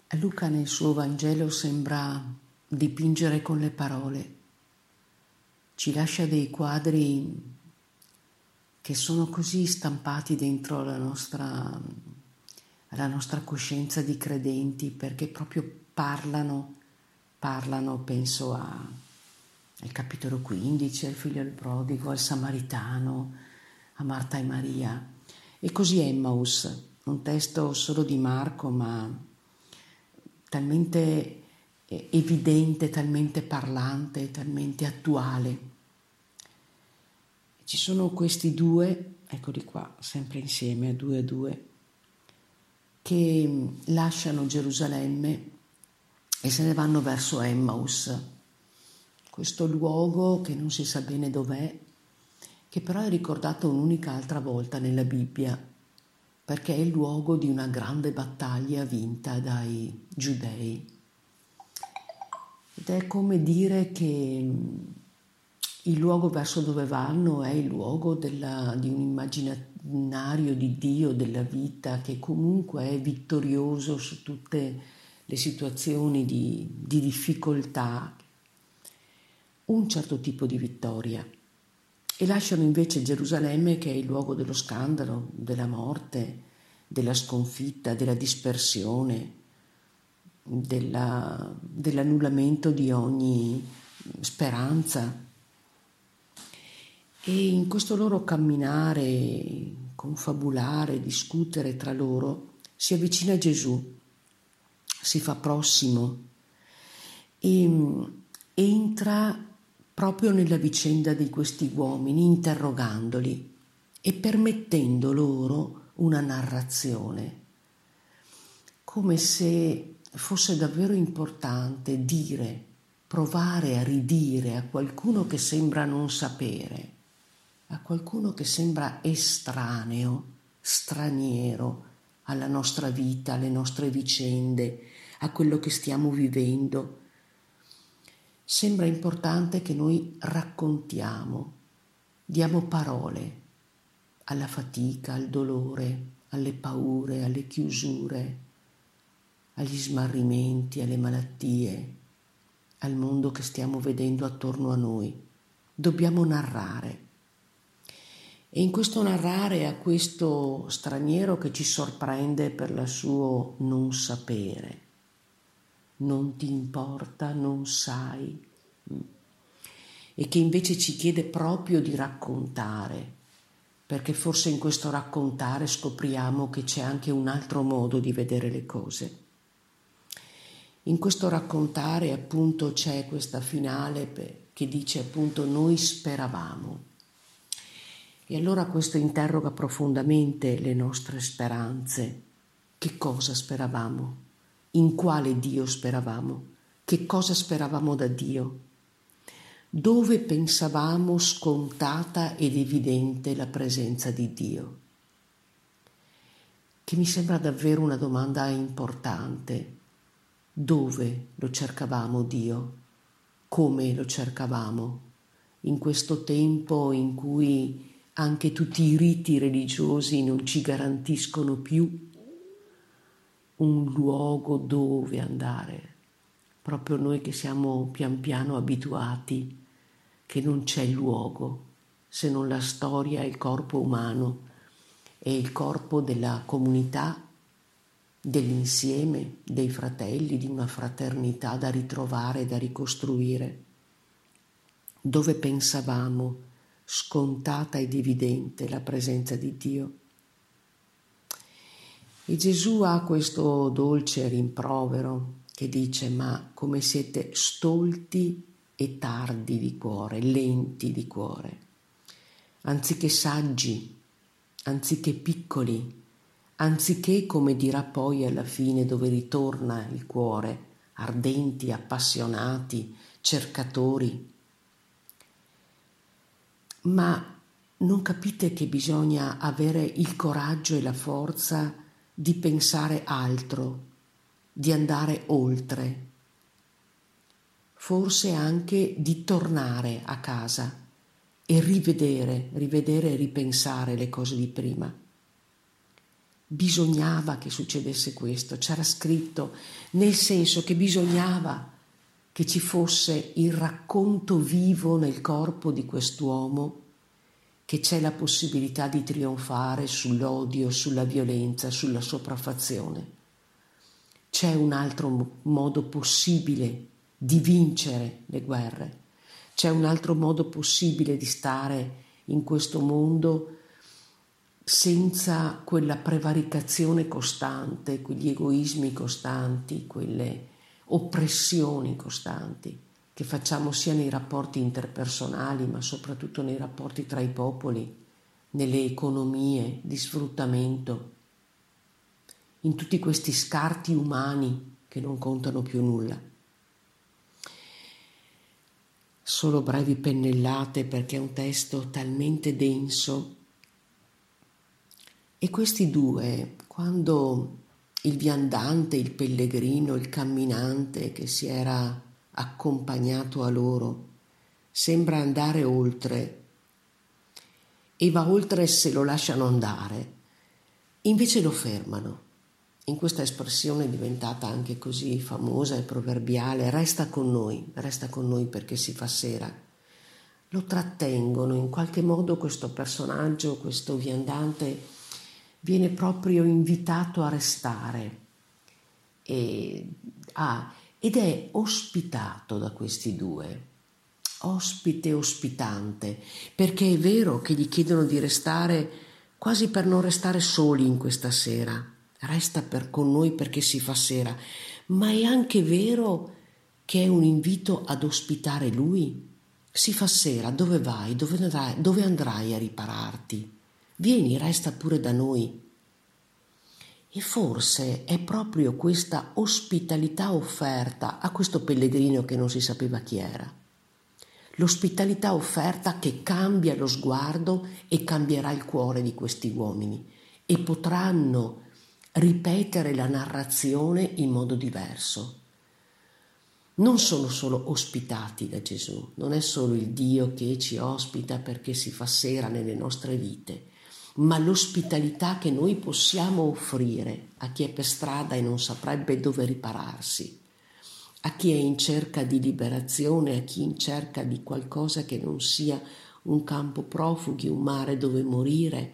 Luca nel suo Vangelo sembra dipingere con le parole, ci lascia dei quadri che sono così stampati dentro la nostra coscienza di credenti, perché proprio parlano, penso al capitolo 15, al figlio del prodigo, al samaritano, a Marta e Maria. E così Emmaus, un testo solo di Marco, ma talmente evidente, talmente parlante, talmente attuale. Ci sono questi due, eccoli qua, sempre insieme, a due, che lasciano Gerusalemme e se ne vanno verso Emmaus, questo luogo che non si sa bene dov'è, che però è ricordato un'unica altra volta nella Bibbia, perché è il luogo di una grande battaglia vinta dai giudei. Ed è come dire che il luogo verso dove vanno è il luogo di un immaginario di Dio, della vita, che comunque è vittorioso su tutte le situazioni di difficoltà, un certo tipo di vittoria. E lasciano invece Gerusalemme, che è il luogo dello scandalo, della morte, della sconfitta, della dispersione, dell'annullamento di ogni speranza. E in questo loro camminare, confabulare, discutere tra loro, si avvicina Gesù, si fa prossimo e entra proprio nella vicenda di questi uomini, interrogandoli e permettendo loro una narrazione, come se fosse davvero importante dire, provare a ridire a qualcuno che sembra non sapere, a qualcuno che sembra estraneo, straniero alla nostra vita, alle nostre vicende, a quello che stiamo vivendo. Sembra importante che noi raccontiamo, diamo parole alla fatica, al dolore, alle paure, alle chiusure, agli smarrimenti, alle malattie, al mondo che stiamo vedendo attorno a noi. Dobbiamo narrare. E in questo narrare a questo straniero che ci sorprende per il suo non sapere, non ti importa, non sai, e che invece ci chiede proprio di raccontare, perché forse in questo raccontare scopriamo che c'è anche un altro modo di vedere le cose. In questo raccontare appunto c'è questa finale che dice appunto noi speravamo. E allora questo interroga profondamente le nostre speranze. Che cosa speravamo? In quale Dio speravamo? Che cosa speravamo da Dio? Dove pensavamo scontata ed evidente la presenza di Dio? Che mi sembra davvero una domanda importante. Dove lo cercavamo Dio? Come lo cercavamo? In questo tempo in cui anche tutti i riti religiosi non ci garantiscono più un luogo dove andare, proprio noi che siamo pian piano abituati che non c'è luogo se non la storia e il corpo umano e il corpo della comunità, dell'insieme, dei fratelli, di una fraternità da ritrovare, da ricostruire. Dove pensavamo scontata ed evidente la presenza di Dio? E Gesù ha questo dolce rimprovero che dice: ma come siete stolti e tardi di cuore, lenti di cuore, anziché saggi, anziché piccoli, anziché, come dirà poi alla fine dove ritorna il cuore, ardenti, appassionati, cercatori. Ma non capite che bisogna avere il coraggio e la forza di pensare altro, di andare oltre, forse anche di tornare a casa e rivedere e ripensare le cose di prima. bisognava che succedesse questo, c'era scritto, nel senso che bisognava che ci fosse il racconto vivo nel corpo di quest'uomo, che c'è la possibilità di trionfare sull'odio, sulla violenza, sulla sopraffazione. C'è un altro modo possibile di vincere le guerre, c'è un altro modo possibile di stare in questo mondo senza quella prevaricazione costante, quegli egoismi costanti, quelle oppressioni costanti che facciamo sia nei rapporti interpersonali, ma soprattutto nei rapporti tra i popoli, nelle economie di sfruttamento, in tutti questi scarti umani che non contano più nulla. Solo brevi pennellate perché è un testo talmente denso. E questi due, quando il viandante, il pellegrino, il camminante che si era accompagnato a loro, sembra andare oltre e va oltre se lo lasciano andare, invece lo fermano. In questa espressione diventata anche così famosa e proverbiale, resta con noi perché si fa sera. Lo trattengono, in qualche modo questo personaggio, questo viandante, viene proprio invitato a restare ed è ospitato da questi due, ospite ospitante, perché è vero che gli chiedono di restare quasi per non restare soli in questa sera, resta con noi perché si fa sera, ma è anche vero che è un invito ad ospitare lui. Si fa sera, dove vai? Dove andrai a ripararti? Vieni, resta pure da noi. E forse è proprio questa ospitalità offerta a questo pellegrino che non si sapeva chi era. L'ospitalità offerta che cambia lo sguardo e cambierà il cuore di questi uomini e potranno ripetere la narrazione in modo diverso. Non sono solo ospitati da Gesù, non è solo il Dio che ci ospita perché si fa sera nelle nostre vite, ma l'ospitalità che noi possiamo offrire a chi è per strada e non saprebbe dove ripararsi, a chi è in cerca di liberazione, a chi è in cerca di qualcosa che non sia un campo profughi, un mare dove morire.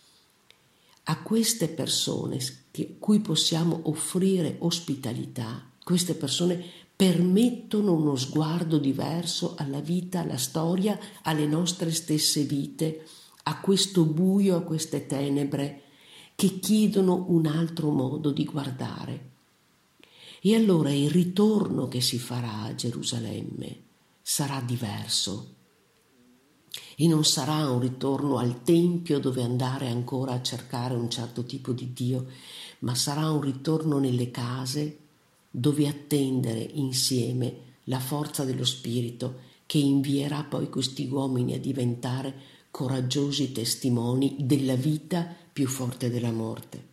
A queste persone cui possiamo offrire ospitalità, queste persone permettono uno sguardo diverso alla vita, alla storia, alle nostre stesse vite, a questo buio, a queste tenebre che chiedono un altro modo di guardare. E allora il ritorno che si farà a Gerusalemme sarà diverso e non sarà un ritorno al Tempio dove andare ancora a cercare un certo tipo di Dio, ma sarà un ritorno nelle case dove attendere insieme la forza dello Spirito che invierà poi questi uomini a diventare coraggiosi testimoni della vita più forte della morte.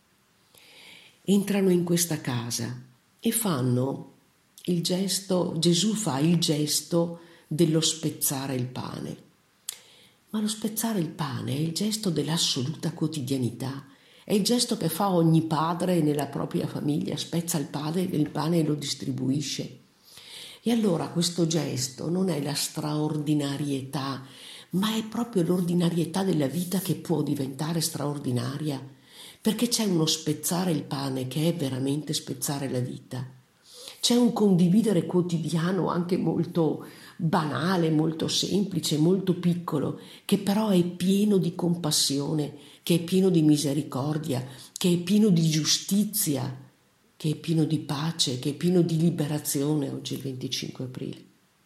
Entrano in questa casa e fanno il gesto, Gesù fa il gesto dello spezzare il pane. Ma lo spezzare il pane è il gesto dell'assoluta quotidianità, è il gesto che fa ogni padre nella propria famiglia, spezza il pane e lo distribuisce. E allora questo gesto non è la straordinarietà, ma è proprio l'ordinarietà della vita che può diventare straordinaria, perché c'è uno spezzare il pane che è veramente spezzare la vita. C'è un condividere quotidiano anche molto banale, molto semplice, molto piccolo, che però è pieno di compassione, che è pieno di misericordia, che è pieno di giustizia, che è pieno di pace, che è pieno di liberazione oggi il 25 aprile.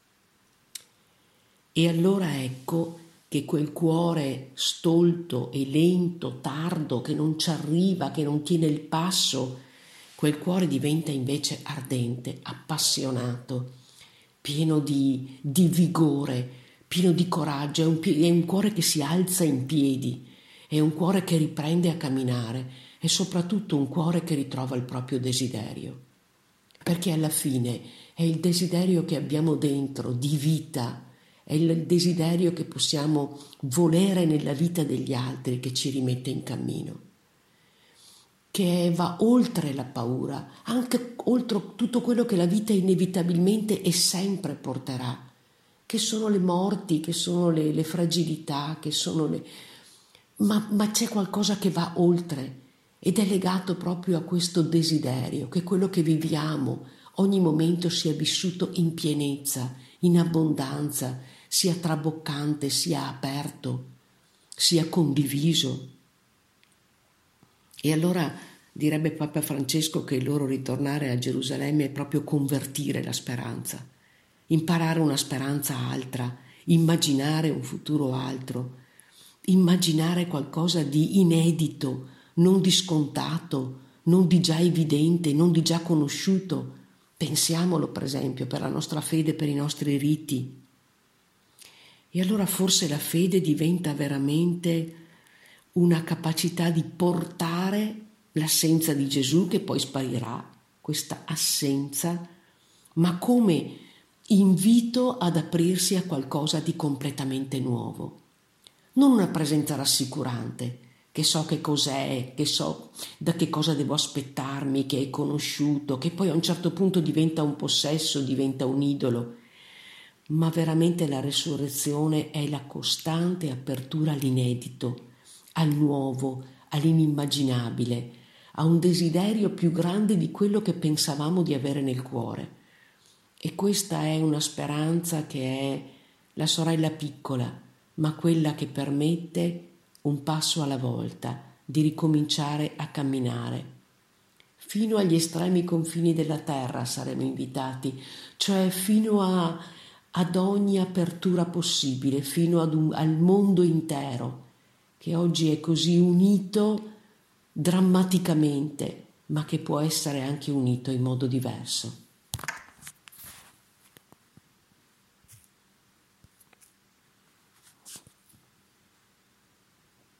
E allora ecco che quel cuore stolto e lento, tardo, che non ci arriva, che non tiene il passo, quel cuore diventa invece ardente, appassionato, pieno di vigore, pieno di coraggio, è un cuore che si alza in piedi, è un cuore che riprende a camminare, è soprattutto un cuore che ritrova il proprio desiderio, perché alla fine è il desiderio che abbiamo dentro di vita, è il desiderio che possiamo volere nella vita degli altri che ci rimette in cammino. che va oltre la paura, anche oltre tutto quello che la vita inevitabilmente e sempre porterà, che sono le morti, che sono le fragilità, che sono le... Ma c'è qualcosa che va oltre ed è legato proprio a questo desiderio, che quello che viviamo, ogni momento sia vissuto in pienezza, in abbondanza, sia traboccante, sia aperto, sia condiviso. E allora direbbe Papa Francesco che il loro ritornare a Gerusalemme è proprio convertire la speranza, imparare una speranza altra, immaginare un futuro altro, immaginare qualcosa di inedito, non di scontato, non di già evidente, non di già conosciuto. Pensiamolo, per esempio, per la nostra fede, per i nostri riti. E allora forse la fede diventa veramente una capacità di portare l'assenza di Gesù, che poi sparirà, questa assenza, ma come invito ad aprirsi a qualcosa di completamente nuovo. Non una presenza rassicurante, che so che cos'è, che so da che cosa devo aspettarmi, che è conosciuto, che poi a un certo punto diventa un possesso, diventa un idolo, ma veramente la resurrezione è la costante apertura all'inedito, al nuovo, all'inimmaginabile, a un desiderio più grande di quello che pensavamo di avere nel cuore. E questa è una speranza che è la sorella piccola, ma quella che permette un passo alla volta di ricominciare a camminare. Fino agli estremi confini della terra saremo invitati, cioè fino ad ogni apertura possibile, fino al mondo intero, che oggi è così unito drammaticamente, ma che può essere anche unito in modo diverso.